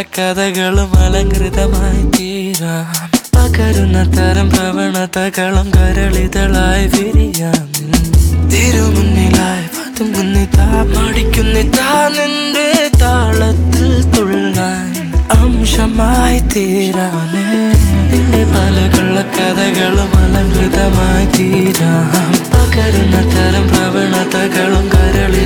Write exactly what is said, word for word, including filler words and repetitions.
കഥകളും അലങ്കൃതമായി തീരാം. പകരുന്ന തരം പ്രവണതകളും കരളിതളായി വിരിയാം. തിരുമുന്നിലായി പതുങ്ങുന്നിതാ മടിക്കുന്നിതാ നിന്റെ താളത്തിൽ തുള്ളാൻ അംശമായി തീരാനേ. പല കള്ള കഥകളും അലങ്കൃതമായി തീരാം. പകരുന്ന തരം പ്രവണതകളും കരളി